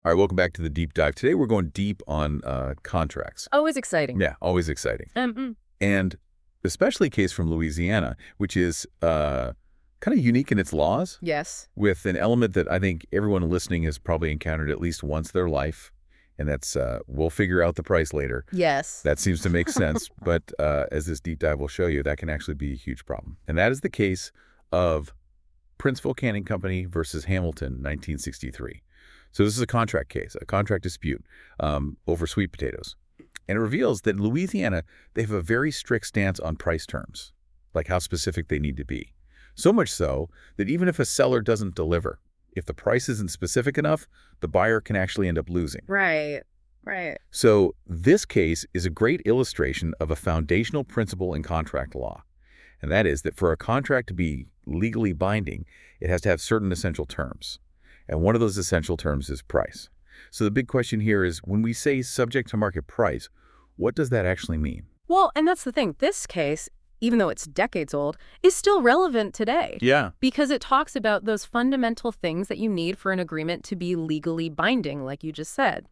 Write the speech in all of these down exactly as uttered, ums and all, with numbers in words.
All right, welcome back to the deep dive. Today we're going deep on uh, contracts. Always exciting. Yeah, always exciting. Um, mm. And especially a case from Louisiana, which is uh, kind of unique in its laws, Yes. with an element that I think everyone listening has probably encountered at least once in their life, and that's uh, we'll figure out the price later. Yes. That seems to make sense, but uh, as this deep dive will show you, that can actually be a huge problem. And that is the case of Princeville Canning Company versus Hamilton, nineteen sixty-three. So this is a contract case, a contract dispute um, over sweet potatoes. And it reveals that in Louisiana, they have a very strict stance on price terms, like how specific they need to be. So much so that even if a seller doesn't deliver, if the price isn't specific enough, the buyer can actually end up losing. Right. Right. So this case is a great illustration of a foundational principle in contract law. And that is that for a contract to be legally binding, it has to have certain essential terms. And one of those essential terms is price. So the big question here is, when we say subject to market price, what does that actually mean? Well, and that's the thing. This case, even though it's decades old, is still relevant today. Yeah. Because it talks about those fundamental things that you need for an agreement to be legally binding, like you just said.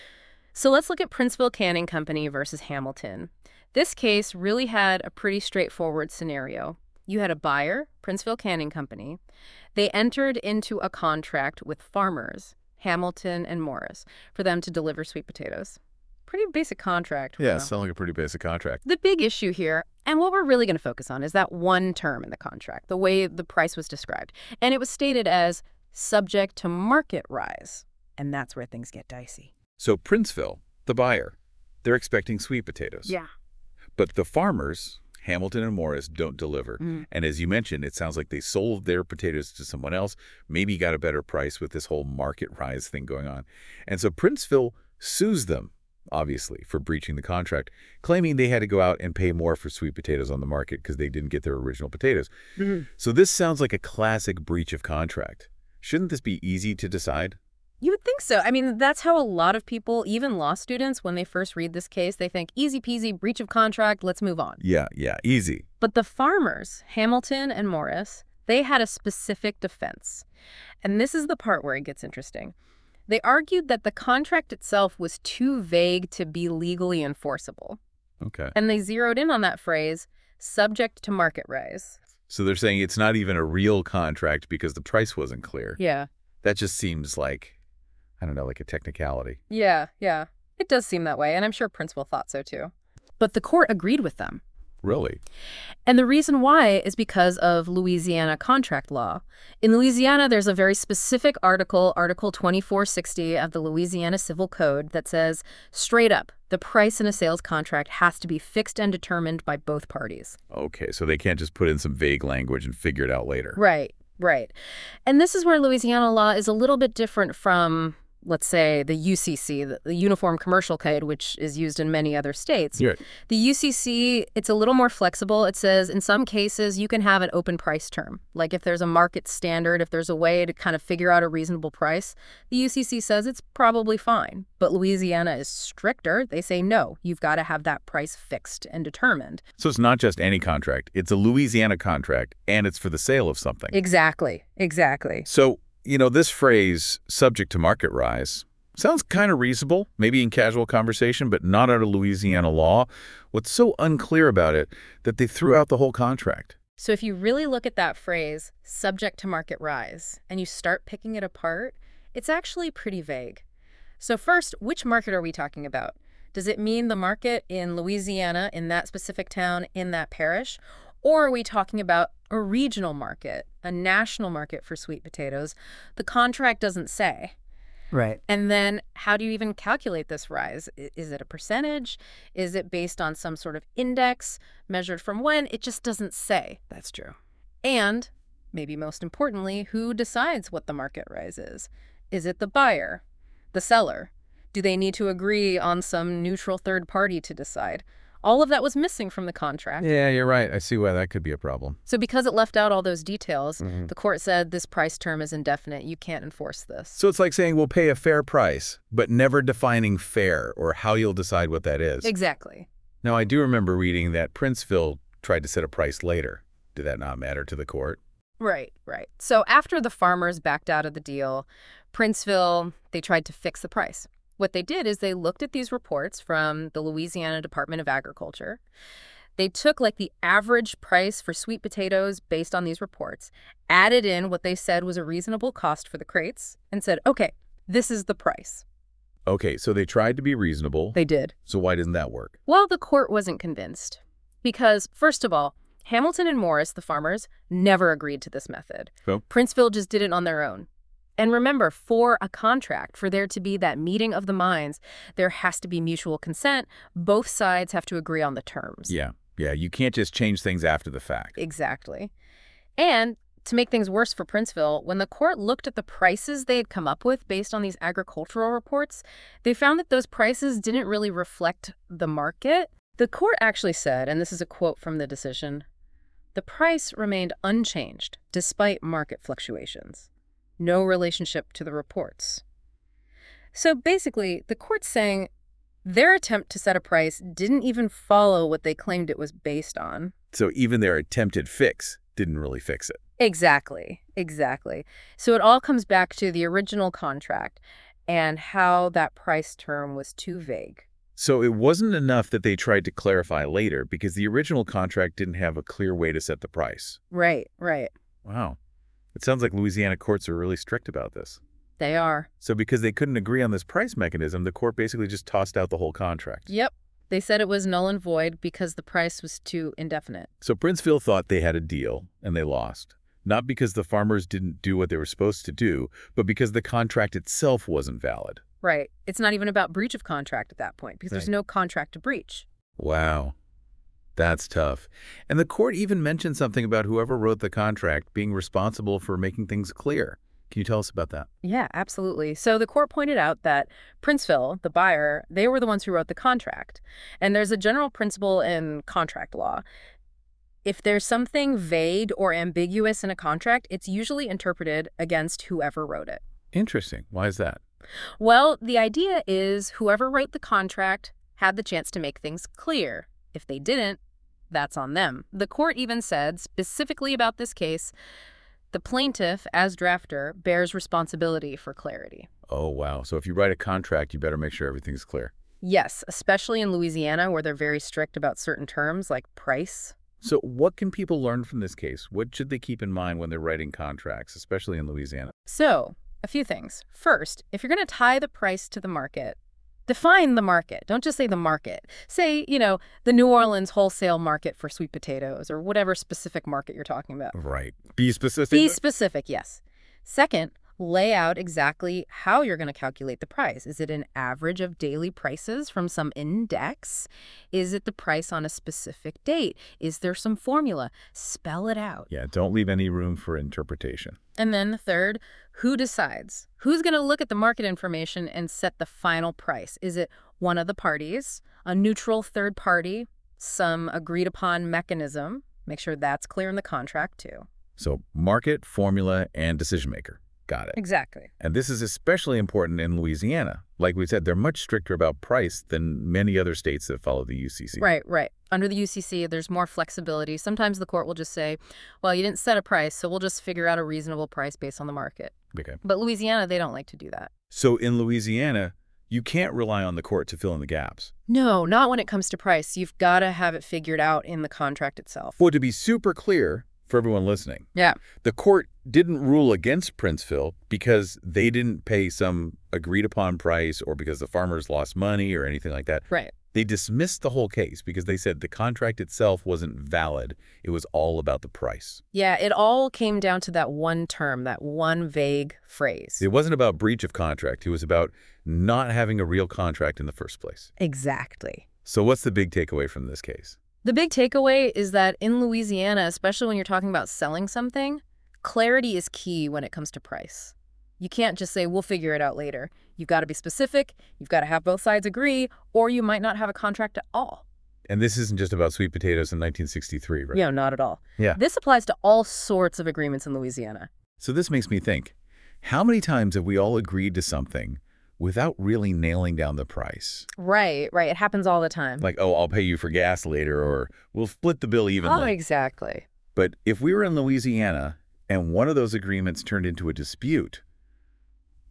So let's look at Princeville Canning Company versus Hamilton. This case really had a pretty straightforward scenario. You had a buyer, Princeville Canning Company. They entered into a contract with farmers, Hamilton and Morris, for them to deliver sweet potatoes. Pretty basic contract. Yeah, Wow. sounds like a pretty basic contract. The big issue here, and what we're really going to focus on, is that one term in the contract, the way the price was described. And it was stated as subject to market rise. And that's where things get dicey. So Princeville, the buyer, they're expecting sweet potatoes. Yeah. But the farmers, Hamilton and Morris, don't deliver. Mm. And as you mentioned, it sounds like they sold their potatoes to someone else, maybe got a better price with this whole market rise thing going on. And so Princeville sues them, obviously, for breaching the contract, claiming they had to go out and pay more for sweet potatoes on the market because they didn't get their original potatoes. Mm-hmm. So this sounds like a classic breach of contract. Shouldn't this be easy to decide? You would think so. I mean, that's how a lot of people, even law students, when they first read this case, they think, easy peasy, breach of contract, let's move on. Yeah, yeah, easy. But the farmers, Hamilton and Morris, they had a specific defense. And this is the part where it gets interesting. They argued that the contract itself was too vague to be legally enforceable. Okay. And they zeroed in on that phrase, subject to market rise. So they're saying it's not even a real contract because the price wasn't clear. Yeah. That just seems like, I don't know, like a technicality. Yeah, yeah. It does seem that way, and I'm sure Princeville thought so too. But the court agreed with them. Really? And the reason why is because of Louisiana contract law. In Louisiana, there's a very specific article, Article twenty-four sixty of the Louisiana Civil Code, that says, straight up, the price in a sales contract has to be fixed and determined by both parties. Okay, so they can't just put in some vague language and figure it out later. Right, right. And this is where Louisiana law is a little bit different from, let's say, the U C C, the, the Uniform Commercial Code, which is used in many other states. Yeah. The U C C, it's a little more flexible. It says in some cases you can have an open price term. Like if there's a market standard, if there's a way to kind of figure out a reasonable price, the U C C says it's probably fine. But Louisiana is stricter. They say, no, you've got to have that price fixed and determined. So it's not just any contract. It's a Louisiana contract, and it's for the sale of something. Exactly, exactly. So, you know, this phrase, subject to market rise, sounds kind of reasonable, maybe in casual conversation, but not under Louisiana law. What's so unclear about it that they threw out the whole contract? So if you really look at that phrase, subject to market rise, and you start picking it apart, it's actually pretty vague. So first, which market are we talking about? Does it mean the market in Louisiana, in that specific town, in that parish? Or are we talking about a regional market, a national market for sweet potatoes? The contract doesn't say. Right. And then how do you even calculate this rise? Is it a percentage? Is it based on some sort of index measured from when? It just doesn't say. That's true. And maybe most importantly, who decides what the market rise is? Is it the buyer, the seller? Do they need to agree on some neutral third party to decide? All of that was missing from the contract. Yeah, you're right. I see why that could be a problem. So because it left out all those details, Mm-hmm. the court said this price term is indefinite. You can't enforce this. So it's like saying we'll pay a fair price, but never defining fair or how you'll decide what that is. Exactly. Now, I do remember reading that Princeville tried to set a price later. Did that not matter to the court? Right, right. So after the farmers backed out of the deal, Princeville, they tried to fix the price. What they did is they looked at these reports from the Louisiana Department of Agriculture. They took like the average price for sweet potatoes based on these reports, added in what they said was a reasonable cost for the crates, and said, okay, this is the price. Okay, so they tried to be reasonable. They did. So why doesn't that work? Well, the court wasn't convinced. Because, first of all, Hamilton and Morris, the farmers, never agreed to this method. Oh. Princeville just did it on their own. And remember, for a contract, for there to be that meeting of the minds, there has to be mutual consent. Both sides have to agree on the terms. Yeah, yeah, you can't just change things after the fact. Exactly. And to make things worse for Princeville, when the court looked at the prices they had come up with based on these agricultural reports, they found that those prices didn't really reflect the market. The court actually said, and this is a quote from the decision, "The price remained unchanged despite market fluctuations. No relationship to the reports." So basically, the court's saying their attempt to set a price didn't even follow what they claimed it was based on. So even their attempted fix didn't really fix it. Exactly, exactly. So it all comes back to the original contract and how that price term was too vague. So it wasn't enough that they tried to clarify later because the original contract didn't have a clear way to set the price. Right, right. Wow. It sounds like Louisiana courts are really strict about this. They are. So because they couldn't agree on this price mechanism, the court basically just tossed out the whole contract. Yep. They said it was null and void because the price was too indefinite. So Princeville thought they had a deal, and they lost. Not because the farmers didn't do what they were supposed to do, but because the contract itself wasn't valid. Right. It's not even about breach of contract at that point because there's Right. no contract to breach. Wow. That's tough. And the court even mentioned something about whoever wrote the contract being responsible for making things clear. Can you tell us about that? Yeah, absolutely. So the court pointed out that Princeville, the buyer, they were the ones who wrote the contract. And there's a general principle in contract law. If there's something vague or ambiguous in a contract, it's usually interpreted against whoever wrote it. Interesting. Why is that? Well, the idea is whoever wrote the contract had the chance to make things clear. If they didn't, that's on them. The court even said, specifically about this case, the plaintiff, as drafter, bears responsibility for clarity. Oh, wow. So if you write a contract, you better make sure everything's clear. Yes, especially in Louisiana, where they're very strict about certain terms like price. So what can people learn from this case? What should they keep in mind when they're writing contracts, especially in Louisiana? So, a few things. First, if you're going to tie the price to the market, define the market. Don't just say the market. Say, you know, the New Orleans wholesale market for sweet potatoes or whatever specific market you're talking about. Right. Be specific. Be specific, yes. Second, lay out exactly how you're going to calculate the price. Is it an average of daily prices from some index? Is it the price on a specific date? Is there some formula? Spell it out. Yeah, don't leave any room for interpretation. And then the third, who decides? Who's going to look at the market information and set the final price? Is it one of the parties, a neutral third party, some agreed upon mechanism? Make sure that's clear in the contract too. So market, formula, and decision maker. Got it. Exactly. And this is especially important in Louisiana. Like we said, they're much stricter about price than many other states that follow the U C C. Right, right. Under the U C C, there's more flexibility. Sometimes the court will just say, well, you didn't set a price, so we'll just figure out a reasonable price based on the market. Okay. But Louisiana, they don't like to do that. So in Louisiana, you can't rely on the court to fill in the gaps. No, not when it comes to price. You've got to have it figured out in the contract itself. Well, to be super clear for everyone listening, Yeah. the court didn't rule against Princeville because they didn't pay some agreed upon price or because the farmers lost money or anything like that. Right. They dismissed the whole case because they said the contract itself wasn't valid. It was all about the price. Yeah, it all came down to that one term, that one vague phrase. It wasn't about breach of contract. It was about not having a real contract in the first place. Exactly. So what's the big takeaway from this case? The big takeaway is that in Louisiana, especially when you're talking about selling something, clarity is key when it comes to price. You can't just say, we'll figure it out later. You've got to be specific, you've got to have both sides agree, or you might not have a contract at all. And this isn't just about sweet potatoes in nineteen sixty-three, right? Yeah, not at all. Yeah. This applies to all sorts of agreements in Louisiana. So this makes me think, how many times have we all agreed to something without really nailing down the price? Right, right. It happens all the time. Like, oh, I'll pay you for gas later, or we'll split the bill Oh, evenly. exactly. But if we were in Louisiana and one of those agreements turned into a dispute,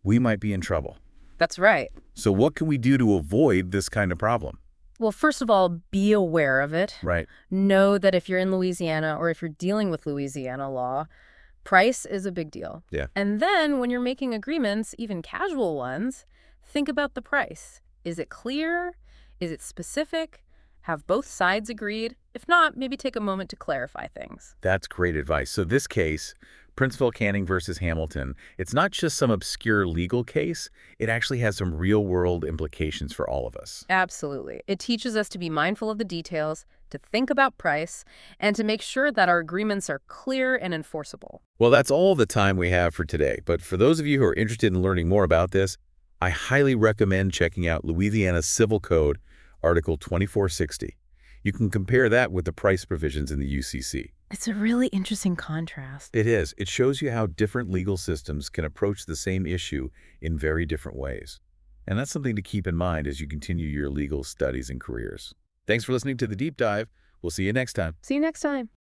we might be in trouble. That's right. So what can we do to avoid this kind of problem? Well, first of all, be aware of it. Right. Know that if you're in Louisiana or if you're dealing with Louisiana law, price is a big deal. Yeah. And then when you're making agreements, even casual ones, think about the price. Is it clear? Is it specific? Have both sides agreed? If not, maybe take a moment to clarify things. That's great advice. So this case, Princeville Canning versus Hamilton, it's not just some obscure legal case. It actually has some real-world implications for all of us. Absolutely. It teaches us to be mindful of the details, to think about price, and to make sure that our agreements are clear and enforceable. Well, that's all the time we have for today. But for those of you who are interested in learning more about this, I highly recommend checking out Louisiana's Civil Code, Article twenty-four sixty. You can compare that with the price provisions in the U C C. It's a really interesting contrast. It is. It shows you how different legal systems can approach the same issue in very different ways. And that's something to keep in mind as you continue your legal studies and careers. Thanks for listening to The Deep Dive. We'll see you next time. See you next time.